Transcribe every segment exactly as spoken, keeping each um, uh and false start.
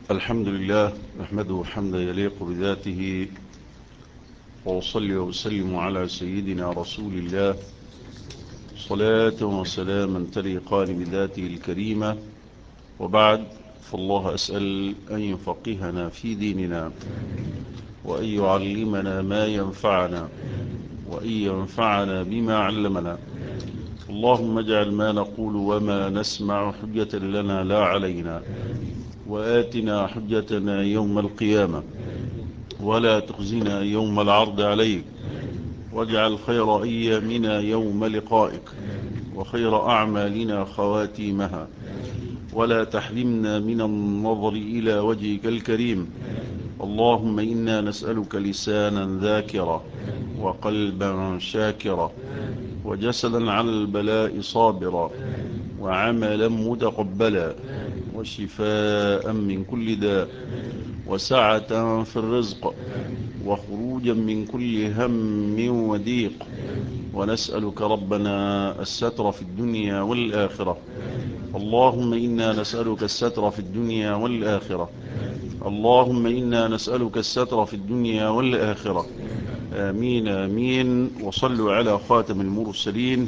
الحمد لله نحمده حمدا يليق بذاته، وأصلي وأسلم على سيدنا رسول الله صلاة وسلاما تليقان بذاته الكريمة. وبعد، فالله أسأل أن يفقهنا في ديننا، وأن يعلمنا ما ينفعنا، وأن ينفعنا بما علمنا. اللهم اجعل ما نقول وما نسمع حجة لنا لا علينا، وآتنا حجتنا يوم القيامة، ولا تخزنا يوم العرض عليك، واجعل خير أيامنا يوم لقائك، وخير أعمالنا خواتيمها، ولا تحرمنا من النظر إلى وجهك الكريم. اللهم إنا نسألك لسانا ذاكرا، وقلبا شاكرا، وجسدا على البلاء صابرا، وعملا متقبلا، وشفاء من كل داء، وسعة في الرزق، وخروجا من كل هم وضيق. ونسألك ربنا الستر في الدنيا والآخرة. اللهم إنا نسألك الستر في الدنيا والآخرة. اللهم إنا نسألك الستر في الدنيا والآخرة. آمين آمين. وصلوا على خاتم المرسلين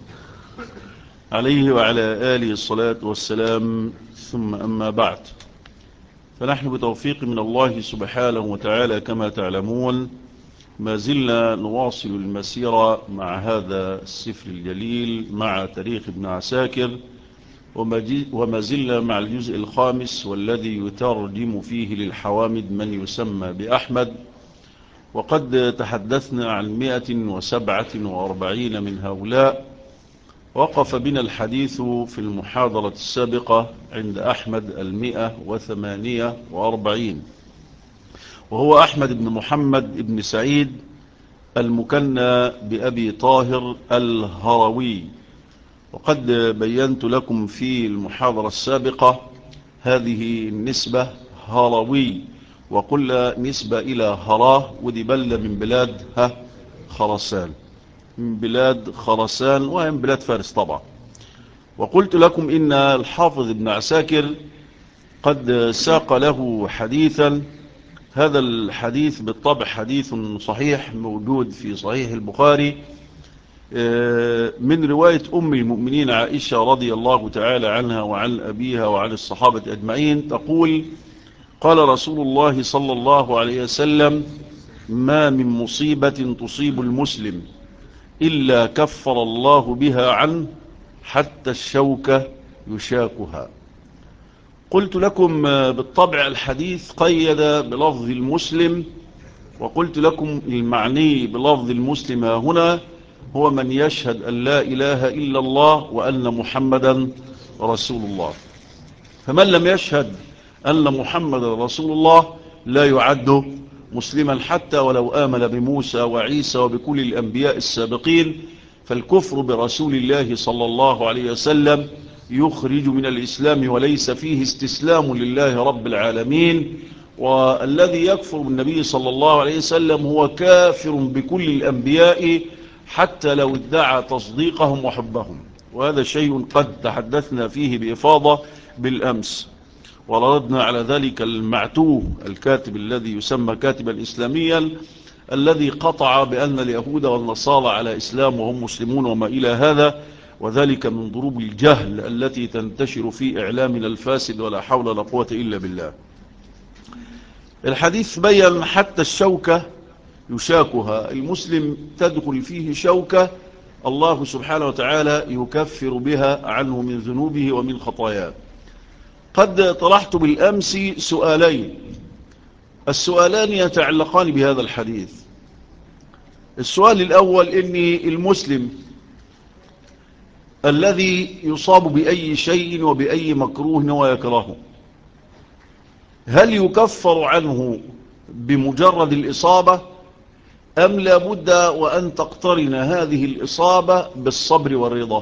عليه وعلى آله الصلاة والسلام. ثم أما بعد، فنحن بتوفيق من الله سبحانه وتعالى كما تعلمون ما زلنا نواصل المسيرة مع هذا السفر الجليل، مع تاريخ ابن عساكر، وما زلنا مع الجزء الخامس والذي يترجم فيه للحوامد من يسمى بأحمد. وقد تحدثنا عن مئة وسبعة وأربعين من هؤلاء. وقف بنا الحديث في المحاضرة السابقة عند أحمد المئة وثمانية وأربعين، وهو أحمد بن محمد بن سعيد المكنى بأبي طاهر الهروي. وقد بينت لكم في المحاضرة السابقة هذه النسبة هروي، وقلنا نسبة إلى هراه، ودي بلدة من بلاد ها خراسان، من بلاد خراسان، وهي من بلاد فارس طبعا. وقلت لكم إن الحافظ ابن عساكر قد ساق له حديثا. هذا الحديث بالطبع حديث صحيح موجود في صحيح البخاري من رواية أم المؤمنين عائشة رضي الله تعالى عنها وعن أبيها وعن الصحابة أجمعين، تقول: قال رسول الله صلى الله عليه وسلم: ما من مصيبة تصيب المسلم إلا كفر الله بها عنه حتى الشوكة يشاكها. قلت لكم بالطبع الحديث قيد بلفظ المسلم، وقلت لكم المعني بلفظ المسلم هنا هو من يشهد أن لا إله إلا الله وأن محمدا رسول الله. فمن لم يشهد أن محمدا رسول الله لا يعد مسلما، حتى ولو آمن بموسى وعيسى وبكل الأنبياء السابقين. فالكفر برسول الله صلى الله عليه وسلم يخرج من الإسلام، وليس فيه استسلام لله رب العالمين. والذي يكفر بالنبي صلى الله عليه وسلم هو كافر بكل الأنبياء، حتى لو ادعى تصديقهم وحبهم. وهذا شيء قد تحدثنا فيه بإفاضة بالأمس، وردنا على ذلك المعتوه الكاتب الذي يسمى كاتبا إسلاميا، الذي قطع بأن اليهود والنصارى على إسلام وهم مسلمون وما إلى هذا، وذلك من ضروب الجهل التي تنتشر في إعلامنا الفاسد، ولا حول ولا قوة إلا بالله. الحديث بيّن حتى الشوكة يشاكها، المسلم تدخل فيه شوكة الله سبحانه وتعالى يكفر بها عنه من ذنوبه ومن خطاياه. قد طرحت بالأمس سؤالين، السؤالان يتعلقان بهذا الحديث. السؤال الأول: إني المسلم الذي يصاب بأي شيء وبأي مكروه ويكرهه، هل يكفر عنه بمجرد الإصابة، أم لابد وأن تقترن هذه الإصابة بالصبر والرضا؟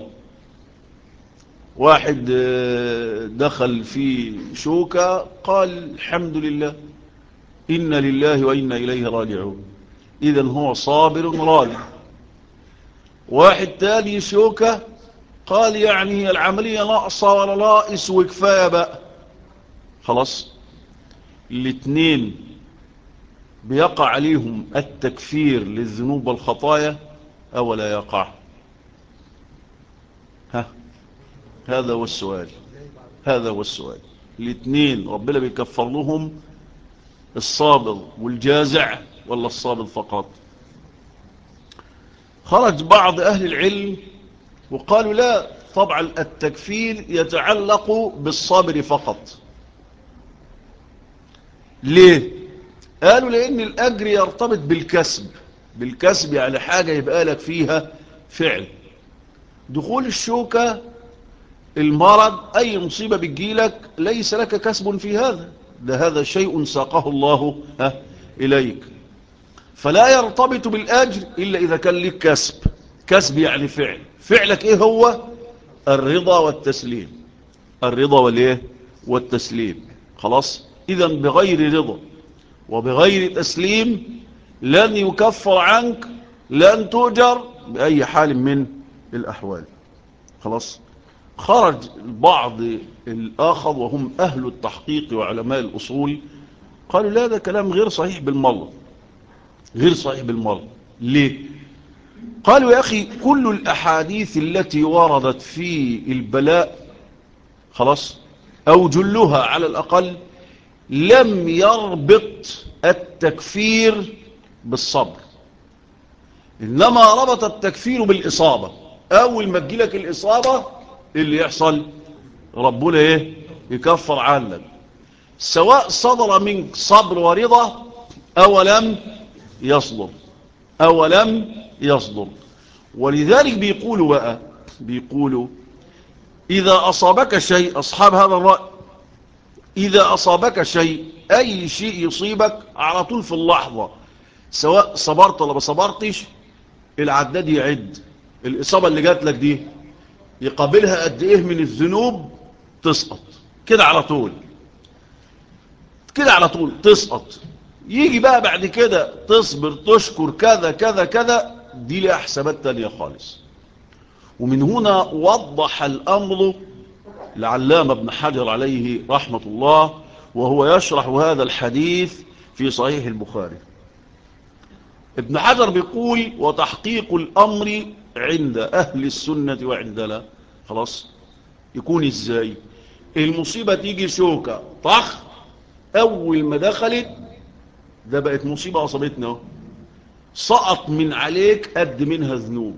واحد دخل في شوكة قال الحمد لله، إن لله وإنا إليه راجعون، إذن هو صابر راضي. واحد تاني شوكة قال يعني العملية ناقصة ولا ناقص وكفاية بقى، خلاص. الاثنين بيقع عليهم التكفير للذنوب والخطايا أو لا يقع؟ ها هذا هو السؤال، هذا هو السؤال. الاثنين ربنا بيكفر لهم الصابر والجازع ولا الصابر فقط؟ خرج بعض أهل العلم وقالوا لا، طبعا التكفير يتعلق بالصابر فقط. ليه؟ قالوا لأن الأجر يرتبط بالكسب، بالكسب يعني حاجة يبقى لك فيها فعل. دخول الشوكة، المرض، أي مصيبة بتجيلك ليس لك كسب في هذا، ده هذا شيء ساقه الله ها إليك، فلا يرتبط بالأجر إلا إذا كان لك كسب. كسب يعني فعل، فعلك إيه هو؟ الرضا والتسليم، الرضا والإيه والتسليم. خلاص، إذن بغير رضا وبغير تسليم لن يكفر عنك، لن تؤجر بأي حال من الأحوال. خلاص. خرج البعض الآخر وهم أهل التحقيق وعلماء الأصول قالوا لا، ده كلام غير صحيح بالمرة، غير صحيح بالمرة. ليه؟ قالوا يا أخي كل الأحاديث التي وردت في البلاء، خلاص، أو جلها على الأقل، لم يربط التكفير بالصبر، إنما ربط التكفير بالإصابة. أول ما تجيلك الإصابة اللي يحصل ربنا إيه؟ يكفر عنك، سواء صدر منك صبر ورضا أو لم يصدر، أو لم يصدر. ولذلك بيقولوا بقى، بيقولوا إذا أصابك شيء، أصحاب هذا الرأي، إذا أصابك شيء، أي شيء يصيبك على طول في اللحظة، سواء صبرت ولا ما صبرتش، العداد يعد الإصابة اللي جات لك دي يقابلها قد إيه من الذنوب، تسقط كده على طول، كده على طول تسقط. يجي بقى بعد كده تصبر تشكر كذا كذا كذا، دي لها حسابات تانية خالص. ومن هنا وضح الأمر العلامة ابن حجر عليه رحمة الله وهو يشرح هذا الحديث في صحيح البخاري. ابن حجر بيقول وتحقيق الأمر عند أهل السنة وعندنا، خلاص، يكون إزاي؟ المصيبة تيجي شوكة طخ، أول ما دخلت ده بقت مصيبة أصابتنا، سقط من عليك قد منها ذنوب،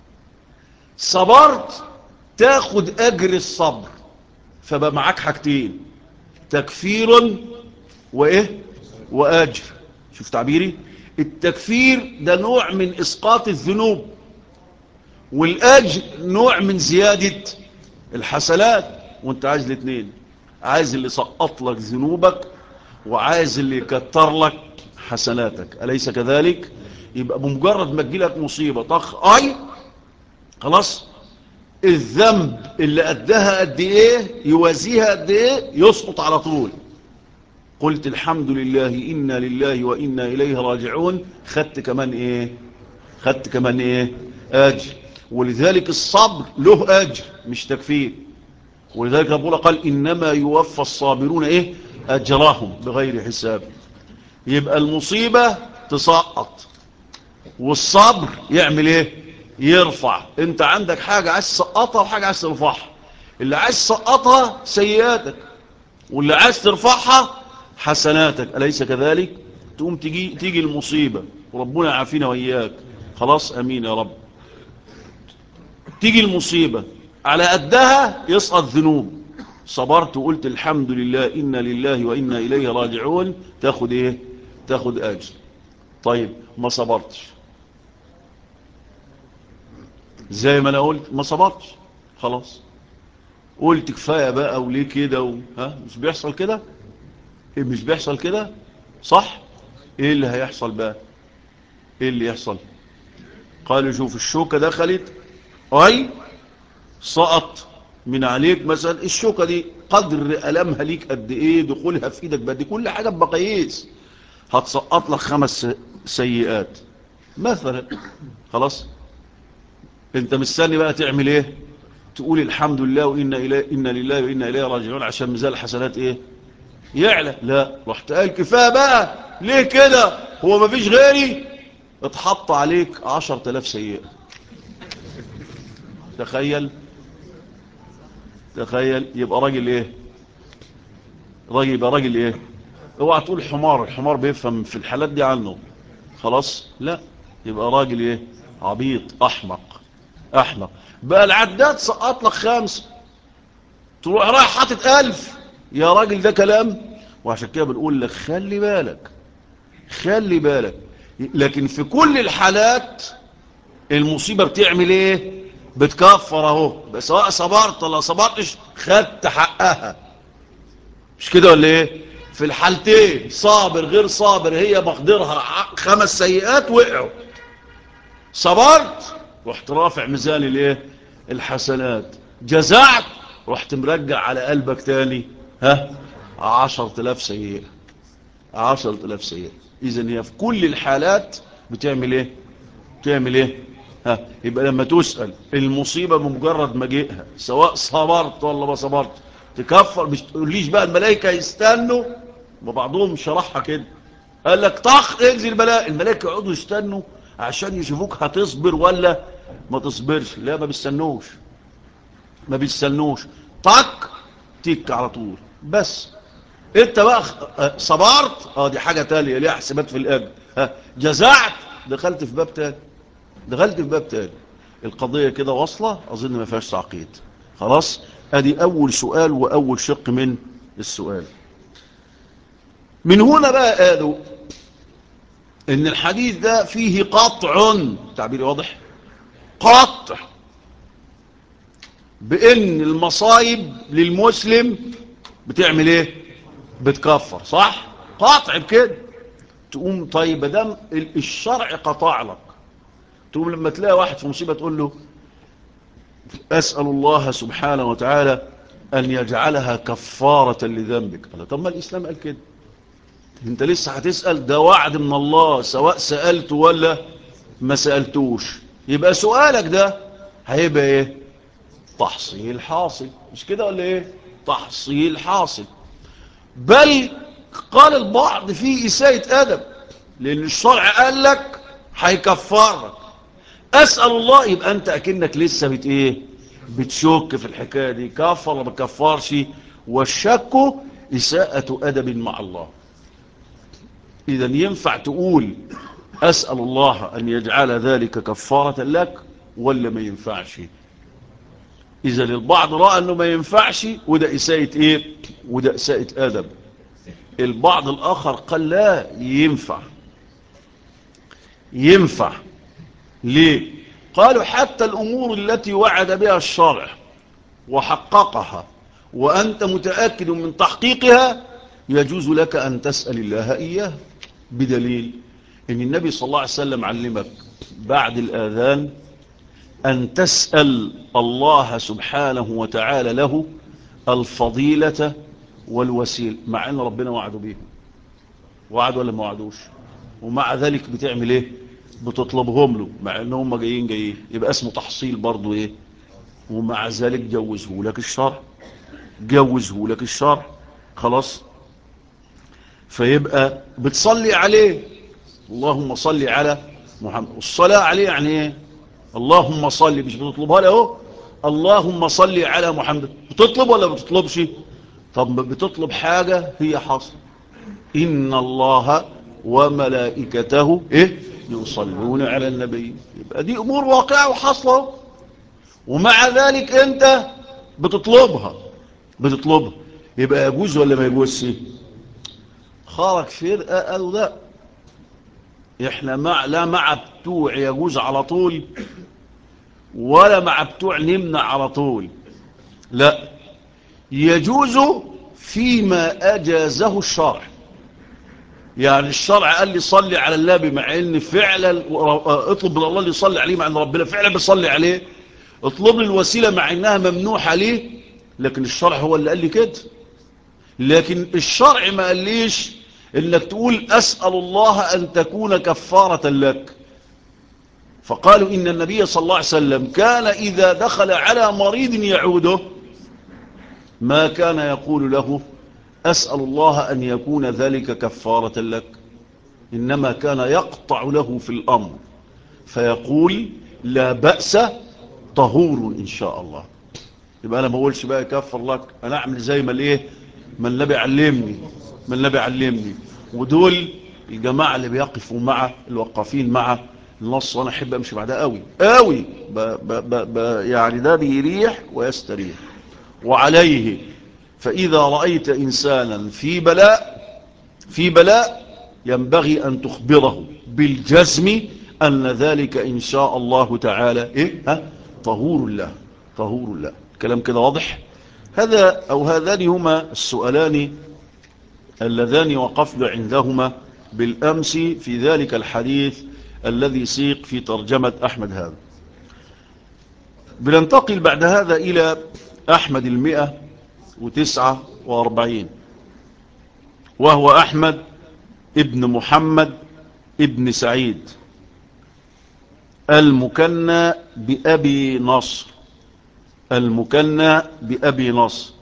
صبرت تاخد أجر الصبر، فبقى معاك حاجتين، تكفير وإيه وأجر. شوف تعبيري، التكفير ده نوع من إسقاط الذنوب، والأجر نوع من زيادة الحسنات. وانت عايز الاثنين، عايز اللي سقط لك ذنوبك وعايز اللي يكتر لك حسناتك، أليس كذلك؟ يبقى بمجرد ما تجيلك مصيبة طخ اي، خلاص، الذنب اللي قدها قد ايه يوازيها قد ايه يسقط على طول. قلت الحمد لله إنا لله وإنا إليه راجعون، خدت كمان ايه؟ خدت كمان ايه؟ اجر. ولذلك الصبر له اجر مش تكفير، ولذلك ربنا قال إنما يوفى الصابرون ايه؟ اجرهم بغير حساب. يبقى المصيبة تسقط والصبر يعمل ايه؟ يرفع. انت عندك حاجة عايز تسقطها وحاجة عايز ترفعها، اللي عايز تسقطها سيئاتك واللي عايز ترفعها حسناتك، أليس كذلك؟ تقوم تيجي, تيجي المصيبة وربنا يعافينا وإياك، خلاص أمين يا رب. تيجي المصيبة على قدها يسقط ذنوب، صبرت وقلت الحمد لله إنا لله وإنا إليه راجعون، تاخد ايه؟ تاخد أجر. طيب ما صبرتش، زي ما انا قلت ما صبرتش، خلاص قلت كفاية بقى وليه كده و... ها مش بيحصل كده؟ إيه مش بيحصل كده؟ صح. ايه اللي هيحصل بقى؟ ايه اللي يحصل؟ قالوا شوف الشوكة دخلت اي سقط من عليك مثلا، الشوكة دي قدر ألمها ليك قد ايه، دخولها في ايدك بدي كل حاجة بقياس، هتسقط لك خمس سيئات مثلا، خلاص. انت مستني بقى تعمل ايه؟ تقول الحمد لله وإنا إليه إنا لله وإنا إليه راجعون عشان ميزان الحسنات ايه؟ يعلى. لا، رحت قال كفايه بقى، ليه كده؟ هو ما فيش غيري؟ اتحط عليك عشر تلاف سيئة. تخيل، تخيل. يبقى راجل ايه؟ راجل يبقى راجل ايه؟ اوعى تقول حمار، الحمار بيفهم في الحالات دي عنه. خلاص، لا، يبقى راجل ايه؟ عبيط، احمق، احمق. بقى العداد سقط لك خمسة، تروح رايح حاطط ألف. يا راجل ده كلام. وعشان كده بنقول لك خلي بالك، خلي بالك. لكن في كل الحالات المصيبة بتعمل ايه؟ بتكفر اهو، سواء صبرت ولا صبرتش خدت حقها. مش كده ولا ايه؟ في الحالتين صابر غير صابر، هي مقدرها خمس سيئات وقعوا. صبرت رحت رافع ميزان الايه؟ الحسنات. جزعت رحت مرجع على قلبك تاني ها عشر تلاف سيئة، عشر تلاف سيئة. اذن هي في كل الحالات بتعمل ايه؟ بتعمل ايه؟ ها، يبقى لما تسأل المصيبة بمجرد مجيئها سواء صبرت ولا ما صبرت تكفر. مش تقوليش بقى الملائكة يستنوا، وبعضهم شرحها كده، قال لك طخ انزل بلاء، الملائكة يقعدوا يستنوا عشان يشوفوك هتصبر ولا ما تصبرش. لا، ما بيستنوش، ما بيستنوش، طق تيك على طول. بس انت بقى صبرت، اه دي حاجة تانية ليها حسابات في الاجر. ها، جزعت دخلت في باب تاني، دخلت في باب تاني. القضية كده واصلة، اظن ما فيهاش تعقيد. خلاص، ادي اول سؤال واول شق من السؤال. من هنا بقى قالوا ان الحديث ده فيه قطع، تعبير واضح، قطع بان المصايب للمسلم بتعمل ايه؟ بتكفر، صح؟ قطع بكده. تقوم طيب دام الشرع قطع لك، تقوم لما تلاقي واحد في مصيبة تقول له أسأل الله سبحانه وتعالى أن يجعلها كفارة لذنبك. قال طب ما الإسلام قال كده، انت لسه هتسأل؟ ده وعد من الله سواء سألت ولا ما سألتوش. يبقى سؤالك ده هيبقى ايه؟ تحصيل حاصل. مش كده ولا ايه؟ تحصيل حاصل. بل قال البعض فيه إساءة أدب، لأن الشرع قال لك هيكفرك. أسأل الله، يبقى أنت أكنك لسه بت إيه؟ بتشك في الحكاية دي، كفر ولا بكفرش. والشك إساءة أدب مع الله. إذا ينفع تقول أسأل الله أن يجعل ذلك كفارة لك ولا ما ينفعش؟ إذا البعض رأى أنه ما ينفعش، وده إساءة إيه؟ وده إساءة أدب. البعض الآخر قال لا، ينفع، ينفع. ليه؟ قالوا حتى الأمور التي وعد بها الشرع وحققها وأنت متأكد من تحقيقها يجوز لك أن تسأل الله إياه. بدليل أن النبي صلى الله عليه وسلم علمك بعد الآذان أن تسأل الله سبحانه وتعالى له الفضيلة والوسيل، مع أن ربنا وعده بيه. وعد ولا ما وعدوش؟ ومع ذلك بتعمل ايه؟ بتطلبهم له مع انهم جايين جايين. يبقى اسمه تحصيل برضو ايه؟ ومع ذلك جوزه لك الشرع، جوزه لك الشرع. خلاص، فيبقى بتصلي عليه، اللهم صلي على محمد. الصلاة عليه يعني ايه؟ اللهم صلي، مش بتطلبها له؟ اللهم صلي على محمد. بتطلب ولا بتطلبش؟ طب بتطلب حاجة هي حصل، إن الله وملائكته إيه؟ يصلون على النبي. يبقى دي أمور واقعة وحصلة، ومع ذلك أنت بتطلبها، بتطلبها. يبقى يجوز ولا ما يجوزش؟ خارج فرقة قالوا لا، إحنا مع لا مع بتوع يجوز على طول ولا مع بتوع نمنع على طول. لا، يجوز فيما أجازه الشرع. يعني الشرع قال لي صلي على النبي، مع ان فعلا اطلب من الله اللي يصلي عليه، مع ان ربنا فعلا بيصلي عليه. اطلب لي الوسيله مع انها ممنوحه ليه، لكن الشرع هو اللي قال لي كده. لكن الشرع ما قاليش انك تقول اسال الله ان تكون كفاره لك. فقالوا ان النبي صلى الله عليه وسلم كان اذا دخل على مريض يعوده ما كان يقول له أسأل الله أن يكون ذلك كفارة لك، إنما كان يقطع له في الأمر فيقول لا بأس طهور إن شاء الله. يبقى أنا ما أقولش بقى يكفر لك، أنا أعمل زي ما الإيه، ما النبي علمني، ما النبي علمني. ودول الجماعة اللي بيقفوا مع الوقافين مع النص، وأنا أحب أمشي بعدها قوي قوي، ب ب ب ب يعني ده بيريح ويستريح. وعليه فإذا رأيت إنسانا في بلاء في بلاء ينبغي أن تخبره بالجزم أن ذلك إن شاء الله تعالى إيه؟ ها؟ طهور الله، طهور الله. كلام كده واضح؟ هذا أو هذان هما السؤالان اللذان وقفنا عندهما بالأمس في ذلك الحديث الذي سيق في ترجمة أحمد هذا. بننتقل بعد هذا إلى أحمد المئة وتسعة وأربعين، وهو أحمد ابن محمد ابن سعيد المكنى بأبي نصر، المكنى بأبي نصر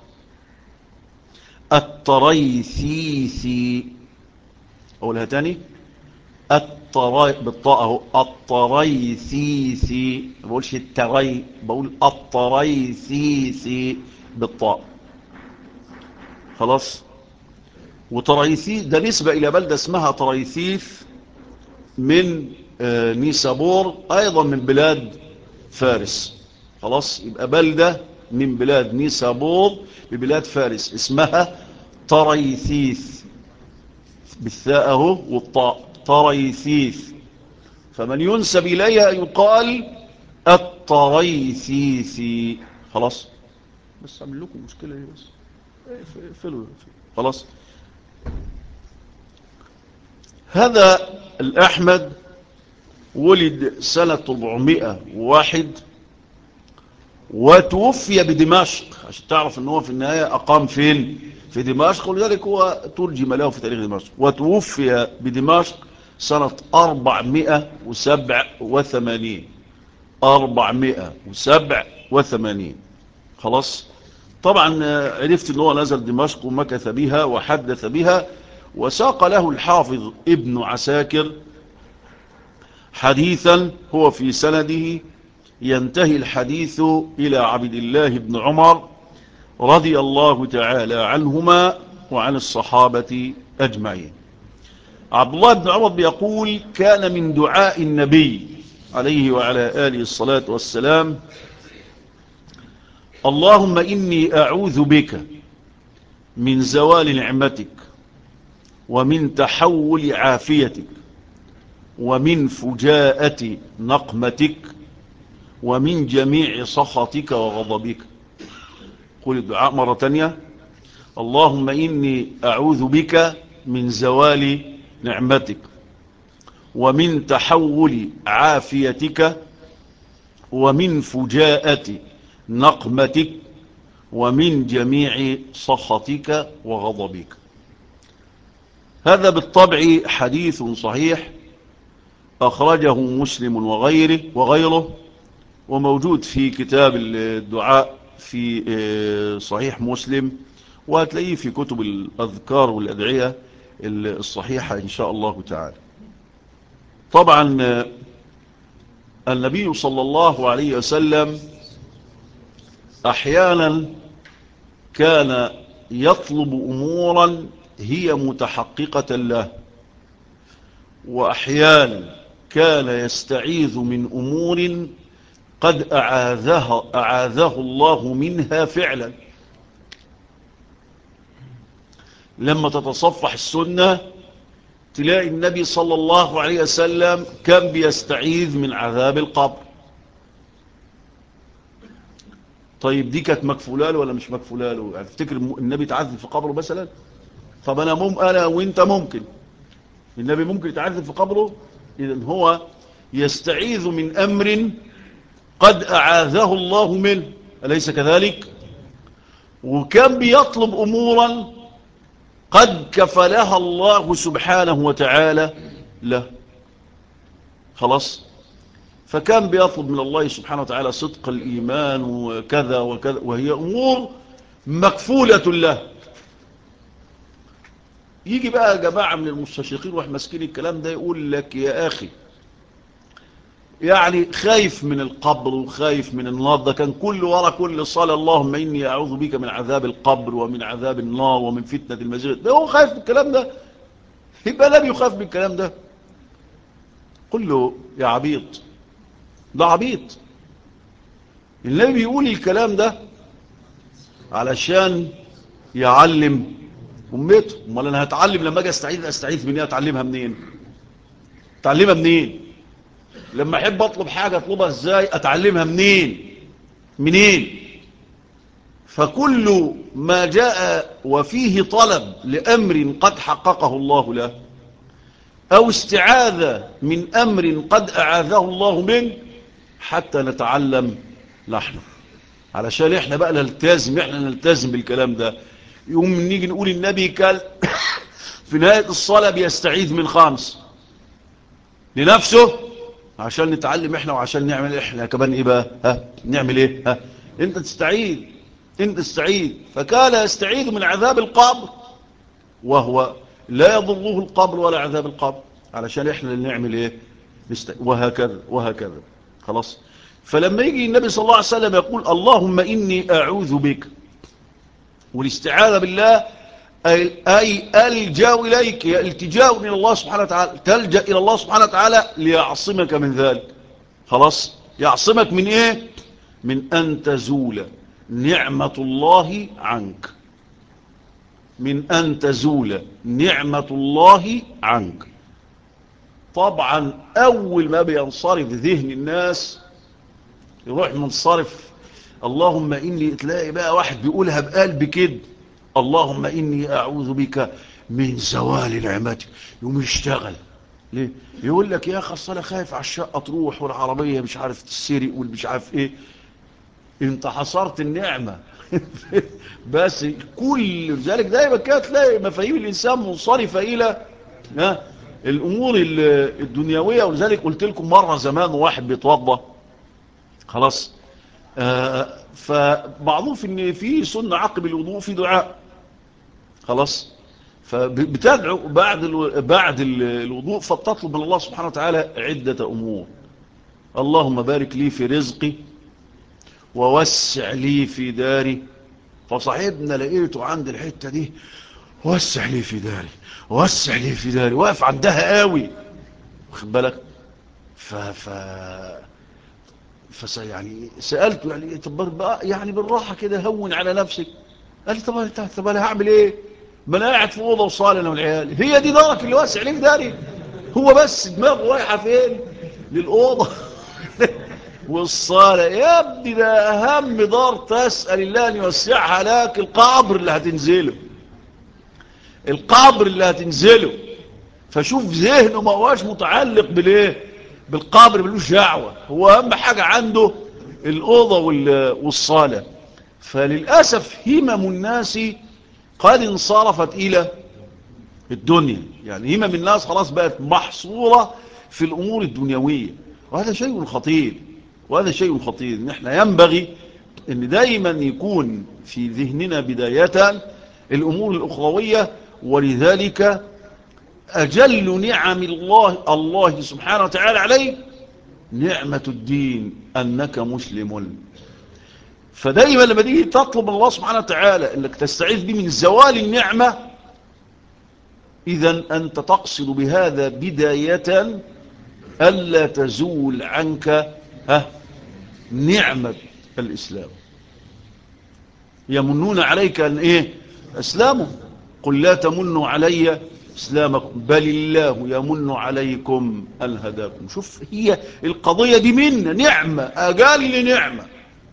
الطريثيثي. أقولها تاني، الطري بالطاء اهو، الطريثيثي، ما بقولش التري، بقول الطريثيثي بالطاء. خلاص. وطريثي ده نسبة إلى بلدة اسمها طريثيث من آه نيسابور، أيضا من بلاد فارس. خلاص، يبقى بلدة من بلاد نيسابور ببلاد فارس اسمها طريثيث بالثاء اهو والطاء، طريثيث. فمن ينسب إليها يقال الطريثيثي. خلاص، بس أعمل لكم مشكلة ايه بس، اقفلوا. خلاص. هذا الأحمد ولد سنة أربعمائة وواحد وتوفي بدمشق، عشان تعرف ان هو في النهاية أقام فين؟ في دمشق، ولذلك هو ترجم له في تاريخ دمشق. وتوفي بدمشق سنة أربعمائة وسبعة وثمانين، أربعمائة وسبعة وثمانين. خلاص. طبعا عرفت ان هو نزل دمشق ومكث بها وحدث بها، وساق له الحافظ ابن عساكر حديثا هو في سنده ينتهي الحديث إلى عبد الله بن عمر رضي الله تعالى عنهما وعن الصحابة أجمعين. عبد الله بن عمر بيقول كان من دعاء النبي عليه وعلى آله الصلاة والسلام اللهم إني أعوذ بك من زوال نعمتك ومن تحول عافيتك ومن فجاءة نقمتك ومن جميع سخطك وغضبك. قل الدعاء مرة تانية، اللهم إني أعوذ بك من زوال نعمتك ومن تحول عافيتك ومن فجاءة نقمتك ومن جميع سخطك وغضبك. هذا بالطبع حديث صحيح أخرجه مسلم وغيره وغيره، وموجود في كتاب الدعاء في صحيح مسلم، وهتلاقيه في كتب الأذكار والأدعية الصحيحة إن شاء الله تعالى. طبعا النبي صلى الله عليه وسلم أحيانا كان يطلب أمورا هي متحققة له، وأحيانا كان يستعيذ من أمور قد أعاذها أعاذه الله منها فعلا. لما تتصفح السنة تلاقي النبي صلى الله عليه وسلم كان بيستعيذ من عذاب القبر. طيب دي كانت مكفوله له ولا مش مكفوله له؟ يعني تفتكر النبي تعذب في قبره مثلا؟ طب انا مم انا وانت ممكن، النبي ممكن يتعذب في قبره؟ اذا هو يستعيذ من امر قد اعاذه الله منه، اليس كذلك؟ وكان بيطلب امورا قد كفلها الله سبحانه وتعالى له. خلاص. فكان بيطلب من الله سبحانه وتعالى صدق الإيمان وكذا وكذا، وهي أمور مكفولة له. يجي بقى جماعة من المستشرقين واحنا ماسكين الكلام ده يقول لك يا أخي يعني خايف من القبر وخايف من النار، ده كان كل ورا كل صلاة اللهم إني أعوذ بك من عذاب القبر ومن عذاب النار ومن فتنة المسيح، ده هو خايف من الكلام ده؟ يبقى لم يخاف من الكلام ده. قل له يا عبيط، ده عبيط. النبي بيقول الكلام ده علشان يعلم أمته. امال أنا هتعلم لما أجي أستعيذ أستعيذ من إيه؟ أتعلمها منين؟ أتعلمها منين؟ لما أحب أطلب حاجة أطلبها إزاي؟ أتعلمها منين؟ منين؟ فكل ما جاء وفيه طلب لأمر قد حققه الله له أو استعاذة من أمر قد أعاذه الله منه حتى نتعلم نحن، علشان احنا بقى نلتزم، احنا نلتزم بالكلام ده. يوم نيجي نقول النبي كان في نهاية الصلاة بيستعيذ من خامس لنفسه، عشان نتعلم احنا وعشان نعمل احنا كمان ايه بقى، ها نعمل ايه، ها انت تستعيذ، انت تستعيذ. فكان يستعيذ من عذاب القبر وهو لا يضره القبر ولا عذاب القبر، علشان احنا اللي نعمل ايه، نست... وهكذا وهكذا. خلاص. فلما يجي النبي صلى الله عليه وسلم يقول اللهم إني أعوذ بك، والاستعاذة بالله أي, أي ألجأ إليك، التجاء من الله سبحانه وتعالى، تلجأ إلى الله سبحانه وتعالى ليعصمك من ذلك. خلاص. يعصمك من إيه؟ من أن تزول نعمة الله عنك، من أن تزول نعمة الله عنك. طبعا أول ما بينصرف ذهن الناس يروح منصرف اللهم إني، تلاقي بقى واحد بيقولها بقلب كده اللهم إني أعوذ بك من زوال نعمتك، يوم يشتغل ليه؟ يقول لك يا أخي أصل أنا خايف على الشقة تروح والعربية مش عارف تسرق والمش عارف إيه. انت حصرت النعمة بس كل ذلك دايما كده تلاقي مفاهيم الإنسان منصرفة إلى ها الأمور الدنيوية. ولذلك قلت لكم مرة زمان واحد بيتوضى خلاص، آه فمعروف ان في سنة عقب الوضوء في دعاء خلاص، فبتدعو بعد ال بعد الوضوء فبتطلب من الله سبحانه وتعالى عدة أمور. اللهم بارك لي في رزقي ووسع لي في داري. فصاحبنا لقيته عند الحتة دي وسع لي في داري وسع لي في داري، واقف عندها قوي واخد بالك. ف ف فس يعني سألته يعني طب بقى يعني بالراحة كده هون على نفسك. قال لي طب انت طب انا هعمل ايه؟ ما انا قاعد في اوضه وصاله انا والعيال، هي دي دارك اللي واسع ليه في داري؟ هو بس دماغه رايحه فين؟ للاوضه والصاله. يا ابني ده اهم دار تسال الله ان يوسعها لك القبر اللي هتنزله، القبر اللي هتنزله. فشوف ذهنه ما هواش متعلق بالايه؟ بالقبر، ملوش دعوه، هو اهم حاجه عنده الاوضه والصاله. فللاسف همم الناس قد انصرفت الى الدنيا، يعني همم الناس خلاص بقت محصوره في الامور الدنيويه، وهذا شيء خطير، وهذا شيء خطير. ان احنا ينبغي ان دايما يكون في ذهننا بدايه الامور الاخرويه. ولذلك أجل نعم الله الله سبحانه وتعالى عليك نعمة الدين أنك مسلم. فدايما لما تيجي تطلب الله سبحانه وتعالى أنك تستعيذ به من زوال النعمة، إذن أنت تقصد بهذا بداية ألا تزول عنك ها نعمة الإسلام. يمنون عليك أن إيه أسلاموا، قل لا تمنوا علي إسلامكم بل الله يمن عليكم أن هداكم. شوف هي القضية دي منا نعمة، أجل نعمة،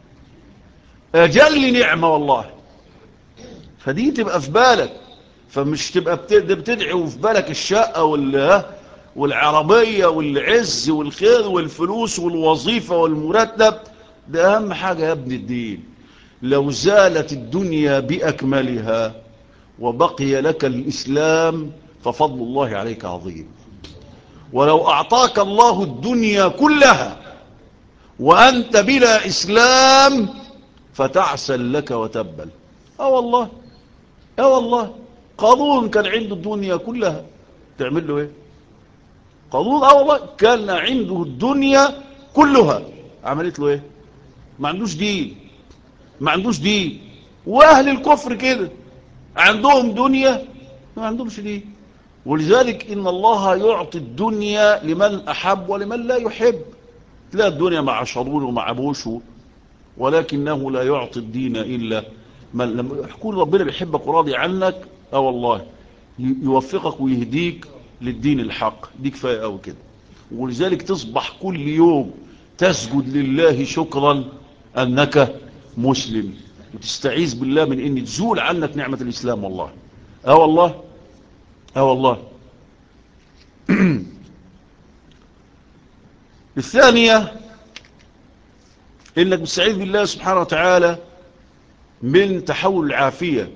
أجل نعمة والله. فدي تبقى في بالك، فمش تبقى بتدعي وفي بالك الشقة والعربية والعز والخير والفلوس والوظيفة والمرتب. ده أهم حاجة يا ابن الدين. لو زالت الدنيا بأكملها وبقي لك الإسلام ففضل الله عليك عظيم. ولو أعطاك الله الدنيا كلها وأنت بلا إسلام فتعسل لك وتبل. اه والله، اه والله. قارون كان عنده الدنيا كلها، تعمل له ايه؟ قارون اه والله كان عنده الدنيا كلها، عملت له ايه؟ ما عندوش دين، ما عندوش دين. واهل الكفر كده عندهم دنيا ما عندهمش دين. ولذلك ان الله يعطي الدنيا لمن احب ولمن لا يحب. تلاقي الدنيا مع شرور ومع بوش، ولكنه لا يعطي الدين الا من لما يكون ربنا بيحبك وراضي عنك اه والله يوفقك ويهديك للدين الحق. دي كفايه قوي كده. ولذلك تصبح كل يوم تسجد لله شكرا انك مسلم، وتستعيذ بالله من ان تزول عنك نعمه الاسلام. والله اه والله اه والله. الثانيه انك تستعيذ بالله سبحانه وتعالى من تحول العافيه.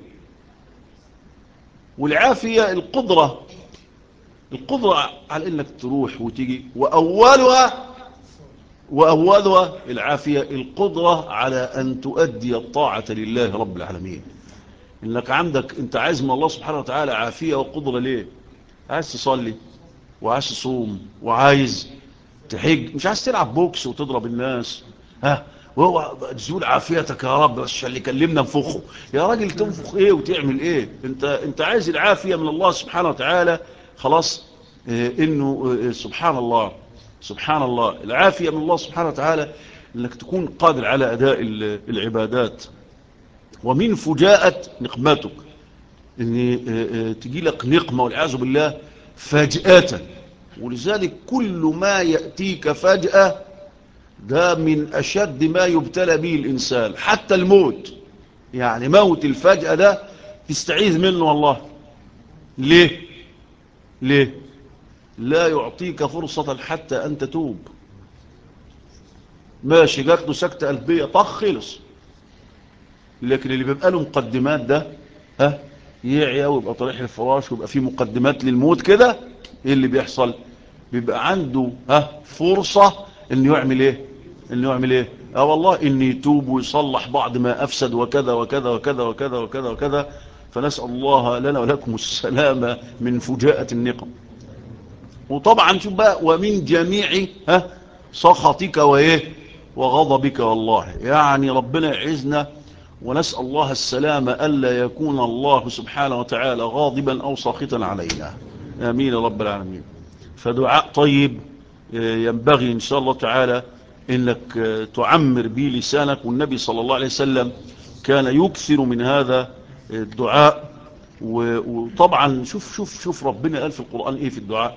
والعافيه القدره القدرة على انك تروح وتيجي، واولها واولها العافية القدرة على ان تؤدي الطاعة لله رب العالمين. انك عندك انت عايز من الله سبحانه وتعالى عافية وقدرة ليه؟ عايز تصلي وعايز تصوم وعايز تحج، مش عايز تلعب بوكس وتضرب الناس. ها وهو تزول عافيتك يا رب بس اللي كلمنا نفخه. يا راجل تنفخ ايه وتعمل ايه؟ انت انت عايز العافية من الله سبحانه وتعالى. خلاص إيه انه إيه سبحان الله سبحان الله العافية من الله سبحانه وتعالى انك تكون قادر على اداء العبادات. ومن فجاءة نقمتك ان تجي لك نقمة والعياذ بالله فجأة. ولذلك كل ما يأتيك فجأة ده من أشد ما يبتلى به الإنسان، حتى الموت. يعني موت الفجأة ده تستعيذ منه والله. ليه؟ ليه؟ لا يعطيك فرصة حتى أن تتوب. ماشي جات له سكتة قلبية طخ خلص. لكن اللي بيبقى له مقدمات ده ها يعيا ويبقى طريح الفراش ويبقى فيه مقدمات للموت كده، ايه اللي بيحصل؟ بيبقى عنده ها فرصة انه يعمل ايه؟ انه يعمل ايه؟ اه والله انه يتوب ويصلح بعض ما افسد وكذا وكذا وكذا وكذا وكذا وكذا. فنسأل الله لنا ولكم السلامة من فجاءة النقم. وطبعا شوف بقى ومن جميع ها سخطك وايه وغضبك. والله يعني ربنا يعزنا ونسأل الله السلامة ألا يكون الله سبحانه وتعالى غاضبا أو ساخطا علينا. آمين رب العالمين. فدعاء طيب ينبغي إن شاء الله تعالى إنك تعمر به لسانك. والنبي صلى الله عليه وسلم كان يكثر من هذا الدعاء. وطبعا شوف شوف شوف ربنا قال في القرآن إيه في الدعاء؟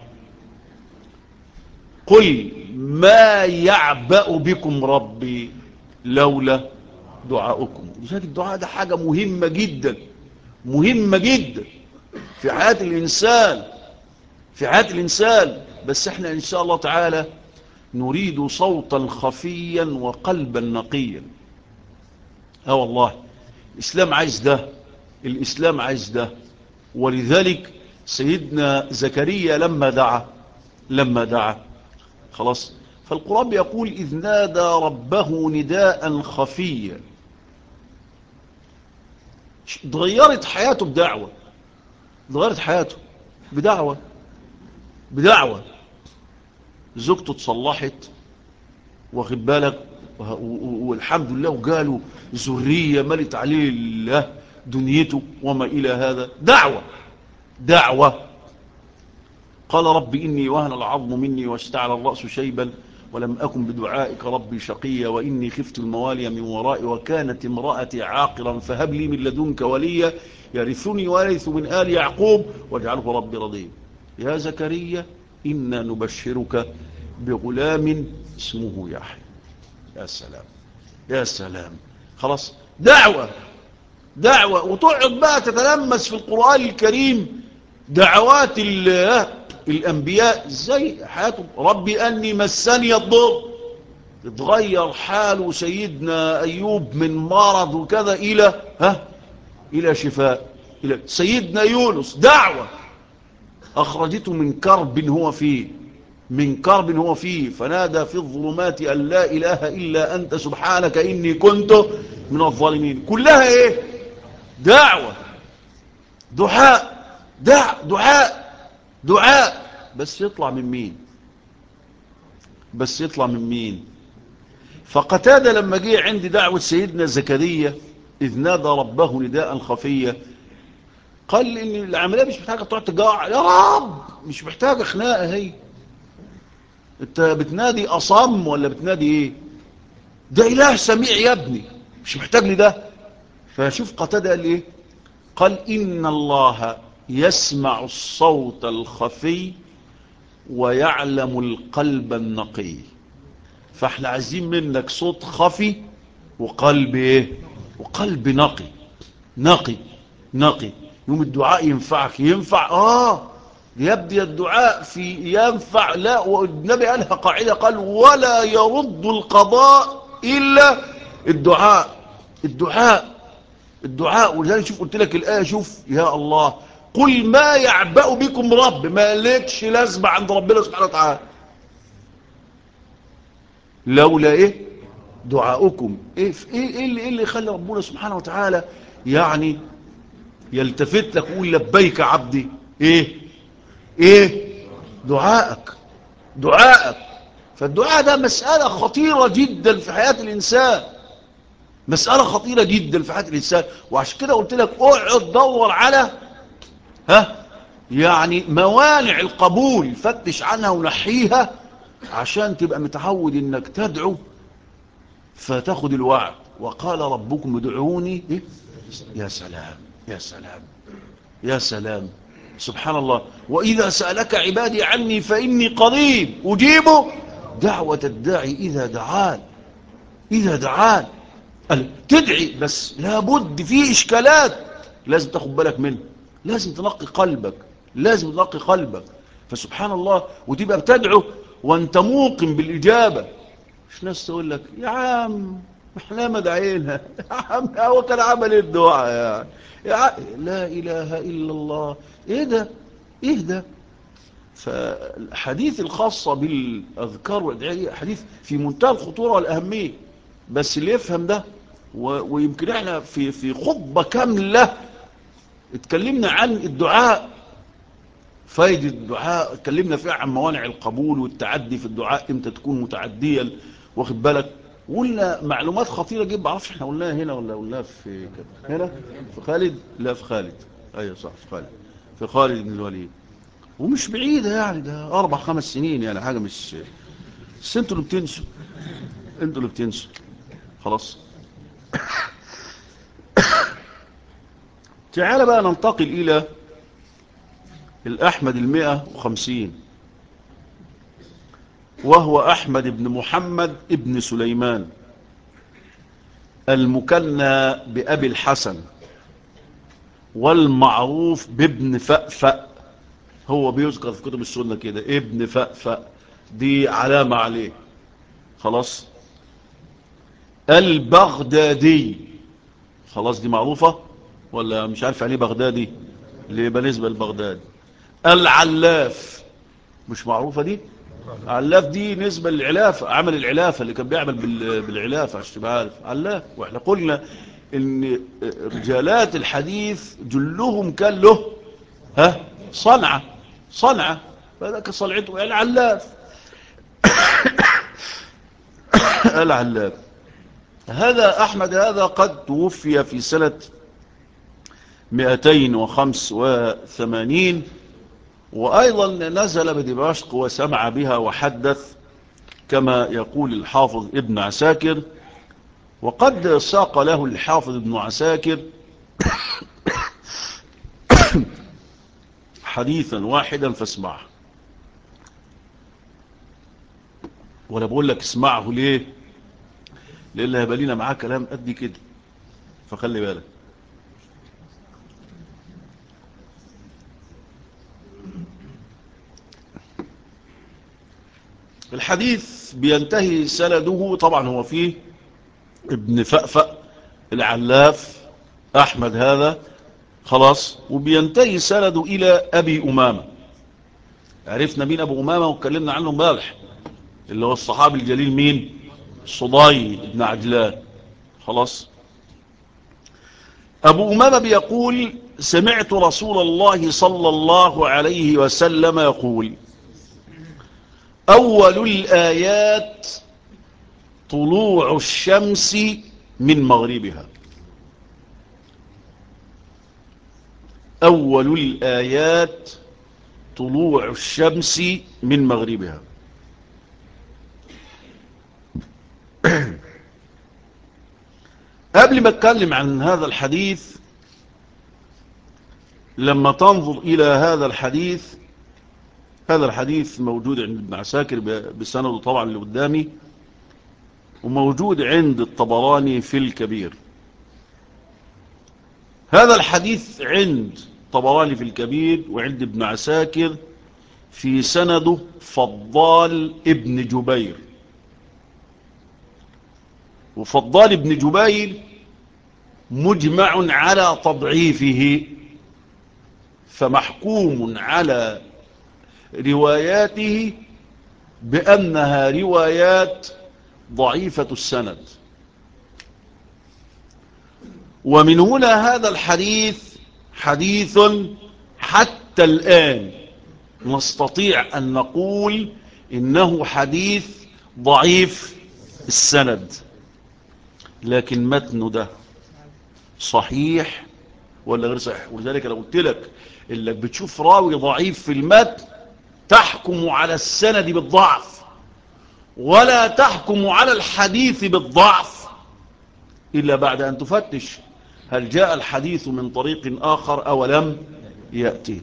قل ما يعبأ بكم ربي لولا دعاؤكم. لذلك الدعاء ده حاجة مهمة جدا، مهمة جدا في حياة الإنسان، في حياة الإنسان. بس احنا إن شاء الله تعالى نريد صوتا خفيا وقلبا نقيا. اه والله الإسلام عايز ده، الإسلام عايز ده. ولذلك سيدنا زكريا لما دعا لما دعا خلاص فالقرآن يقول إذ نادى ربه نداء خفيا. اتغيرت حياته بدعوة، اتغيرت حياته بدعوة بدعوة زوجته اتصلحت واخد بالك والحمد لله، وقالوا ذرية ملت عليه الله دنيته وما إلى هذا. دعوة دعوة قال رب إني وهن العظم مني واشتعل الرأس شيبا ولم أكن بدعائك ربي شقيا وإني خفت الموالي من ورائي وكانت امرأتي عاقرا فهب لي من لدنك وليا يرثني ويرث من آل يعقوب واجعله ربي رضيا. يا زكريا إنا نبشرك بغلام اسمه يحيى. يا سلام يا سلام. خلاص دعوة دعوة. وتقعد بقى تتلمس في القرآن الكريم دعوات الأنبياء زي حياتهم. ربي أني مسني الضر، اتغير حاله سيدنا أيوب من مرض وكذا إلى ها إلى شفاء. إلى سيدنا يونس دعوة أخرجته من كرب هو فيه من كرب هو فيه فنادى في الظلمات أن لا إله إلا أنت سبحانك إني كنت من الظالمين. كلها إيه؟ دعوة دعاء. دع دعاء دعاء بس يطلع من مين؟ بس يطلع من مين؟ فقتادة لما جه عند دعوة سيدنا زكريا إذ نادى ربه نداء خفيا، قال إن العملية مش محتاجة تقعد تجاع يا رب، مش محتاجة خناقة، هي انت بتنادي أصم ولا بتنادي ايه؟ ده إله سميع يا ابني، مش محتاج لي ده. فشوف قتادة قال ايه؟ قال إن الله يسمع الصوت الخفي ويعلم القلب النقي. فاحنا عايزين منك صوت خفي وقلب ايه؟ وقلب نقي. نقي نقي يوم الدعاء ينفعك، ينفع اه يبدي الدعاء في ينفع. لا، والنبي قالها قاعدة، قال ولا يرد القضاء إلا الدعاء. الدعاء الدعاء ولذلك شوف قلت لك الآية، شوف يا الله، قل ما يعبأ بكم رب، ما لكش لازمة عند ربنا سبحانه وتعالى لولا ايه؟ دعاؤكم. ايه ايه ايه اللي, إيه اللي يخلي ربنا سبحانه وتعالى يعني يلتفت لك ويقول لبيك عبدي؟ ايه ايه؟ دعائك دعائك. فالدعاء ده مسألة خطيرة جدا في حياة الإنسان، مسألة خطيرة جدا في حياة الإنسان. وعشان كده قلت لك اقعد دور على ها يعني موانع القبول، فتش عنها ونحيها عشان تبقى متعود انك تدعو فتاخد الوعد. وقال ربكم ادعوني إيه؟ يا سلام يا سلام يا سلام، سبحان الله. وإذا سألك عبادي عني فإني قريب أجيب دعوة الداعي إذا دعان. إذا دعان قال تدعي، بس لابد في إشكالات لازم تاخد بالك منها، لازم تنقي قلبك، لازم تنقي قلبك. فسبحان الله، وتبقى بتدعو وانت موقن بالإجابة. مش ناس تقول لك يا عم احنا ما دعينا يا عم، هو كان عمل ايه الدعاء يعني يا عم. لا اله الا الله. ايه ده؟ ايه ده؟ فالحديث الخاصة بالاذكار والادعية حديث في منتهى الخطورة والاهمية، بس اللي يفهم ده و... ويمكن احنا في في خطبة كاملة اتكلمنا عن الدعاء، فايدة الدعاء، اتكلمنا فيها عن موانع القبول والتعدي في الدعاء، امتى تكون متعديا، واخد بالك. قلنا معلومات خطيرة جدا، معرفش احنا قلناها هنا ولا قلناها في هنا في خالد. لا في خالد، ايوه صح في خالد، في خالد بن الوليد. ومش بعيدة يعني، ده اربع خمس سنين يعني، حاجة مش. بس انتوا اللي بتنسوا، انتوا اللي بتنسوا خلاص. تعال بقى ننتقل الى الاحمد المئة وخمسين، وهو أحمد بن محمد ابن سليمان المكنى بأبي الحسن والمعروف بابن فأفأ. هو بيذكر في كتب السنة كده ابن فأفأ، دي علامة عليه خلاص. البغدادي، خلاص دي معروفة ولا مش عارف يعني بغدادي اللي بالنسبة للبغداد. العلاف، مش معروفة دي؟ علاف دي نسبة للعلافة، عمل العلافة اللي كان بيعمل بالعلافة عشان تبقى عارف علاف. واحنا قلنا ان رجالات الحديث جلهم كان له ها صنعة صنعة، فذاك صنعته العلاف. العلاف هذا أحمد هذا قد توفي في سنة مئتين وخمسة وثمانين، وأيضا نزل بدمشق وسمع بها وحدث كما يقول الحافظ ابن عساكر. وقد ساق له الحافظ ابن عساكر حديثا واحدا فاسمعه. وانا بقول لك اسمعه ليه؟ لان هيبقى لينا معاه كلام قد كده، فخلي بالك. الحديث بينتهي سنده، طبعا هو فيه ابن فأفأ العلاف أحمد هذا خلاص، وبينتهي سنده إلى أبي أمامة. عرفنا مين أبو أمامة واتكلمنا عنه امبارح، اللي هو الصحابي الجليل مين؟ صدي بن عجلان خلاص. أبو أمامة بيقول سمعت رسول الله صلى الله عليه وسلم يقول: أول الآيات طلوع الشمس من مغربها. أول الآيات طلوع الشمس من مغربها. قبل ما اتكلم عن هذا الحديث، لما تنظر إلى هذا الحديث، هذا الحديث موجود عند ابن عساكر بسنده طبعا اللي قدامي، وموجود عند الطبراني في الكبير. هذا الحديث عند الطبراني في الكبير وعند ابن عساكر في سنده فضال ابن جبير. وفضال ابن جبير مجمع على تضعيفه، فمحكوم على رواياته بأنها روايات ضعيفة السند. ومن هنا هذا الحديث حديث حتى الآن نستطيع أن نقول إنه حديث ضعيف السند، لكن متن ده صحيح ولا غير صحيح. ولذلك لو قلت لك إنك بتشوف راوي ضعيف في المتن تحكم على السند بالضعف، ولا تحكم على الحديث بالضعف إلا بعد أن تفتش هل جاء الحديث من طريق آخر أو لم يأتي.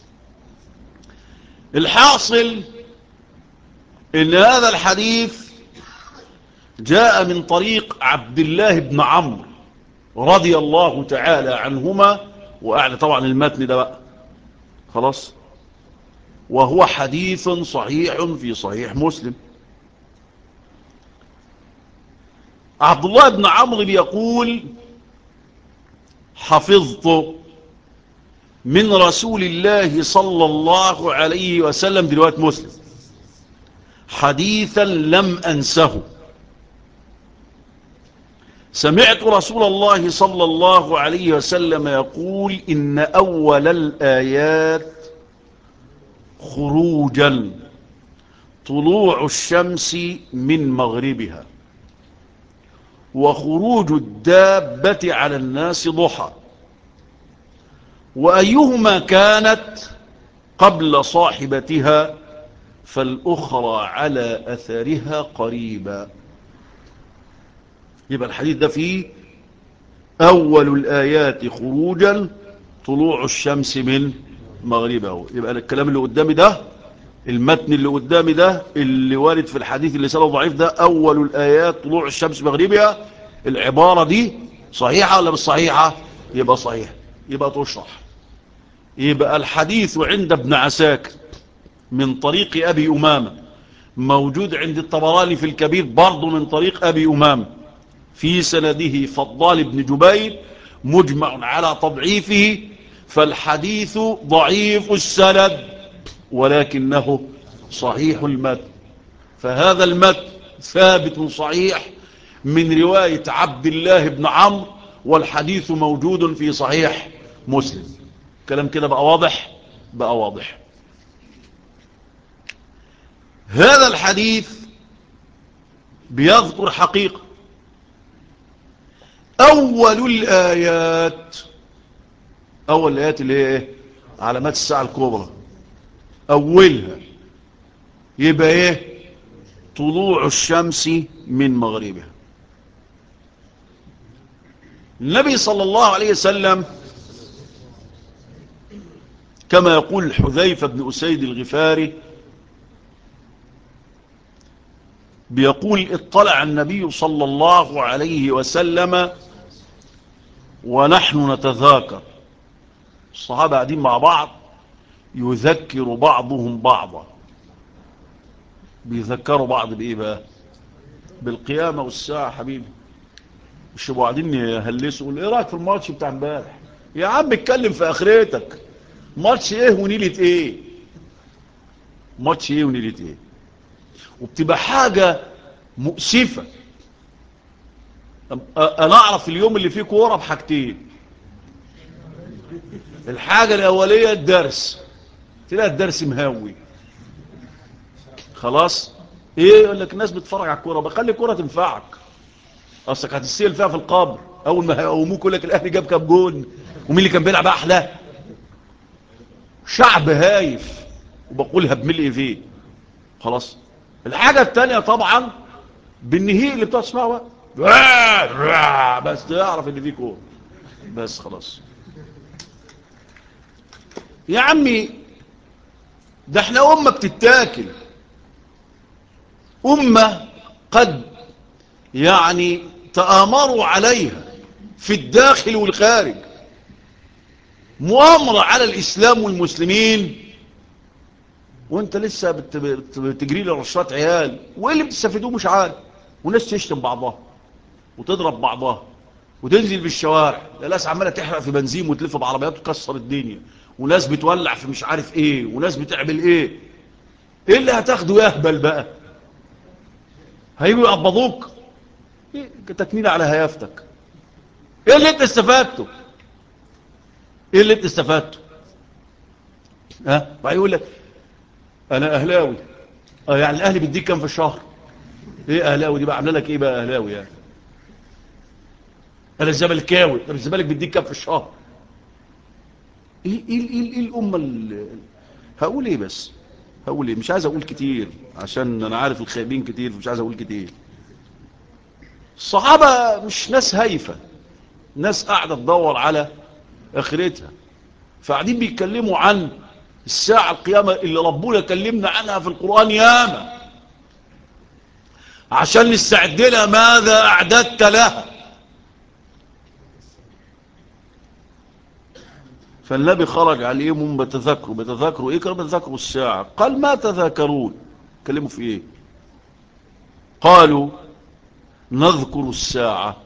الحاصل إن هذا الحديث جاء من طريق عبد الله بن عمرو رضي الله تعالى عنهما، وأعلى طبعا المتن ده بقى خلاص، وهو حديث صحيح في صحيح مسلم. عبد الله بن عمرو بيقول: حفظت من رسول الله صلى الله عليه وسلم، دي رواية مسلم، حديثا لم أنسه. سمعت رسول الله صلى الله عليه وسلم يقول: إن أول الآيات خروجا طلوع الشمس من مغربها، وخروج الدابة على الناس ضحى، وأيهما كانت قبل صاحبتها فالأخرى على أثرها قريبا. يبقى الحديث ده فيه أول الآيات خروجا طلوع الشمس من مغربه. يبقى الكلام اللي قدامي ده، المتن اللي قدامي ده اللي وارد في الحديث اللي سنده ضعيف ده، أول الآيات طلوع الشمس مغربها، العبارة دي صحيحة ولا مش صحيحة؟ يبقى صحيح، يبقى تشرح. يبقى الحديث عند ابن عساكر من طريق أبي أمامة، موجود عند الطبراني في الكبير برضو من طريق أبي أمامة، في سنده فضال بن جبير مجمع على تضعيفه، فالحديث ضعيف السند ولكنه صحيح المتن. فهذا المتن ثابت صحيح من رواية عبد الله بن عمرو، والحديث موجود في صحيح مسلم. كلام كده بقى واضح؟ بقى واضح. هذا الحديث بيذكر حقيقة: أول الآيات، أول الآيات اللي هي إيه؟ علامات الساعة الكبرى، أولها يبقى إيه؟ طلوع الشمس من مغربها. النبي صلى الله عليه وسلم كما يقول حذيفة بن أسيد الغفاري، بيقول: اطلع النبي صلى الله عليه وسلم ونحن نتذاكر، الصحابة قاعدين مع بعض، يذكر بعضهم بعضا. بيذكروا بعض بإيه بقى؟ بالقيامة والساعة. حبيبي مش يبقوا قاعدين يهلسوا يقول: ايه رأيك في الماتش بتاع امبارح؟ يا عم اتكلم في اخرتك، ماتش ايه ونيلة ايه؟ ماتش ايه ونيلة ايه؟ وبتبقى حاجة مؤسفة. انا اعرف اليوم اللي فيه كورة بحاجتين: الحاجة الأولية الدرس، تلاقي الدرس مهوي خلاص. ايه يقول لك الناس بتتفرج على الكوره، بخلي الكوره تنفعك، اصلك هتستيل فيها في القبر اول ما هيقوموك يقول لك الاهلي جاب كام جون ومين اللي كان بيلعب احلى. شعب هايف وبقولها بملء فيه خلاص. الحاجه الثانيه طبعا بالنهي اللي بتقعد تسمعه بقى بس تعرف ان في كوره بس خلاص. يا عمي ده احنا امه بتتاكل، امه قد يعني تآمروا عليها في الداخل والخارج، مؤامرة على الإسلام والمسلمين، وانت لسه بت- بت- بتجري لي رشات عيال، وايه اللي بتستفيدوه مش عارف. وناس تشتم بعضها وتضرب بعضها وتنزل بالشوارع، ناس عماله تحرق في بنزين وتلف بعربيات وتكسر الدنيا، وناس بتولع في مش عارف ايه، وناس بتعمل ايه. ايه اللي هتاخده يهبل بقى؟ هيجوا يقبضوك؟ إيه تكميل على هيافتك؟ ايه اللي انت استفدته؟ ايه اللي انت استفدته؟ ها بعد يقول لك انا اهلاوي. اه يعني الاهلي بيديك كام في الشهر؟ ايه اهلاوي دي بقى عامله لك ايه بقى اهلاوي يعني؟ انا الزملكاوي. طب الزمالك بيديك كام في الشهر؟ ايه ايه ايه, إيه الامه اللي... هقول ايه بس؟ هقول ايه؟ مش عايز اقول كتير عشان انا عارف الخايبين كتير، فمش عايز اقول كتير. الصحابه مش ناس هايفه، ناس قاعده تدور على اخرتها، فقاعدين بيتكلموا عن الساعه القيامه اللي ربنا كلمنا عنها في القران ياما، عشان نستعد لها. ماذا اعددت لها؟ فالنبي خرج عليهم بتذكروا بتذكروا ايه؟ كانوا بتذكروا الساعة. قال ما تذاكرون؟ كلموا في ايه؟ قالوا نذكر الساعة.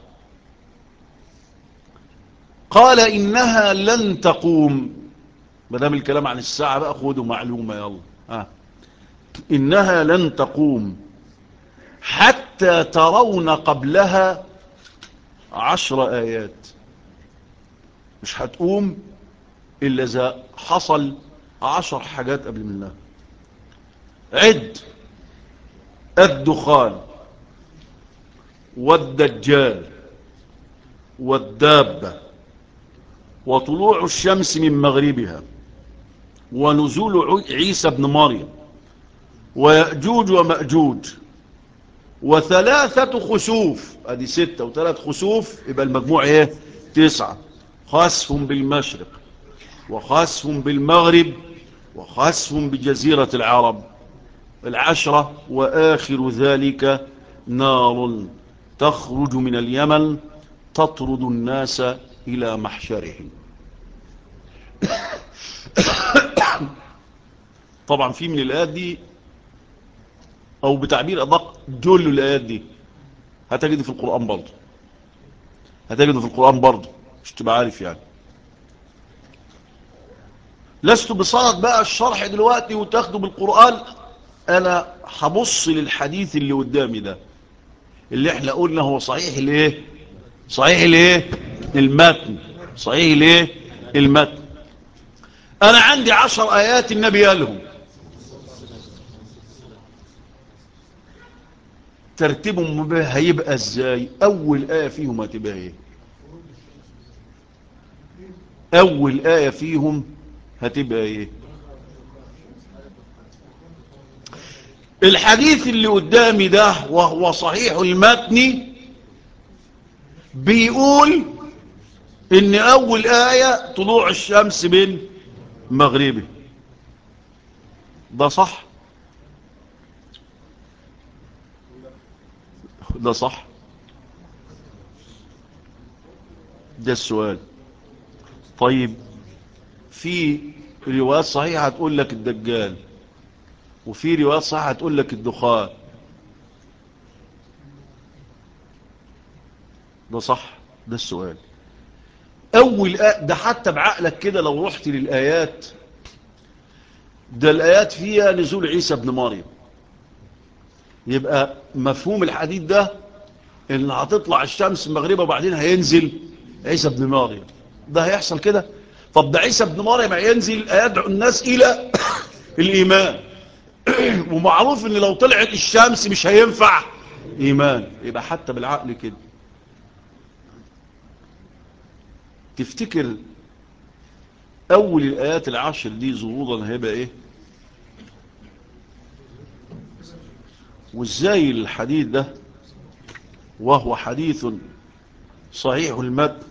قال إنها لن تقوم. مدام الكلام عن الساعة بقى خدوا معلومة يلا. آه. إنها لن تقوم حتى ترون قبلها عشر آيات. مش هتقوم إلا إذا حصل عشر حاجات قبل منها. عد: الدخان، والدجال، والدابة، وطلوع الشمس من مغربها، ونزول عيسى بن مريم، ويأجوج ومأجوج، وثلاثة خسوف. ادي ستة وثلاث خسوف، يبقى المجموع ايه؟ تسعة. خسف بالمشرق، وخسف بالمغرب، وخسف بجزيرة العرب. العشرة. وآخر ذلك نار تخرج من اليمن تطرد الناس إلى محشرهم. طبعا في من الآيات دي، أو بتعبير أدق جل الآيات دي هتجد في القرآن برضه، هتجد في القرآن برضه، مش تبقى عارف يعني. لست بصدد بقى الشرح دلوقتي وتاخده بالقرآن. أنا هبص للحديث اللي قدامي ده، اللي احنا قلنا هو صحيح الايه؟ صحيح الايه؟ المتن. صحيح الايه؟ المتن. أنا عندي عشر آيات النبي قالهم، ترتيبهم هيبقى ازاي؟ اول آية فيهم هتبقى ايه؟ اول آية فيهم هتبقى ايه؟ الحديث اللي قدامي ده وهو صحيح المتن بيقول ان اول آية طلوع الشمس من مغربه. ده صح؟ ده صح؟ ده السؤال. طيب في روايات صحيحة هتقول لك الدجال، وفي روايات صحيحة هتقول لك الدخان. ده صح؟ ده السؤال. اول آية ده حتى بعقلك كده لو رحت للآيات، ده الآيات فيها نزول عيسى بن مريم، يبقى مفهوم الحديث ده ان هتطلع الشمس المغربة وبعدين هينزل عيسى بن مريم. ده هيحصل كده؟ طب ده عيسى ابن مريم ينزل يدعو الناس إلى الإيمان، ومعروف ان لو طلعت الشمس مش هينفع إيمان. يبقى حتى بالعقل كده تفتكر أول الآيات العشر دي ظهورا هيبقى إيه؟ وإزاي الحديث ده وهو حديث صحيح المتن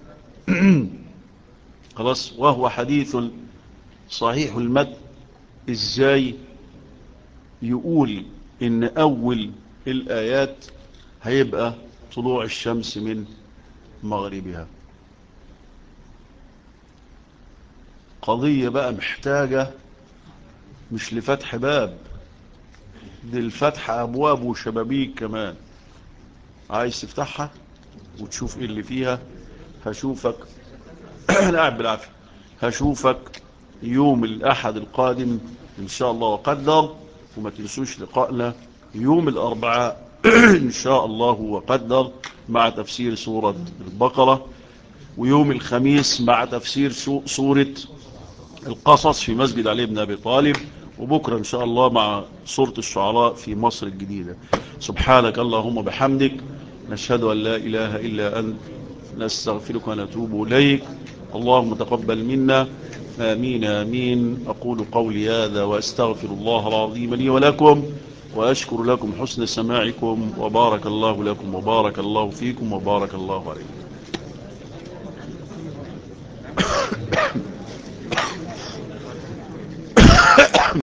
خلاص، وهو حديث صحيح المتن، إزاي يقول إن أول الآيات هيبقى طلوع الشمس من مغربها؟ قضية بقى محتاجة مش لفتح باب، دي الفتح أبواب وشبابيك كمان. عايز تفتحها وتشوف إيه اللي فيها؟ هشوفك أنا قاعد بالعافية، هشوفك يوم الأحد القادم إن شاء الله وقدر. وما تنسوش لقائنا يوم الأربعاء إن شاء الله وقدر مع تفسير سورة البقرة، ويوم الخميس مع تفسير سورة القصص في مسجد علي بن أبي طالب، وبكرة إن شاء الله مع سورة الشعراء في مصر الجديدة. سبحانك اللهم بحمدك، نشهد أن لا إله إلا أنت، نستغفرك ونتوب إليك. اللهم تقبل منا، آمين آمين. أقول قولي هذا وأستغفر الله العظيم لي ولكم، وأشكر لكم حسن سماعكم، وبارك الله لكم وبارك الله فيكم وبارك الله عليكم.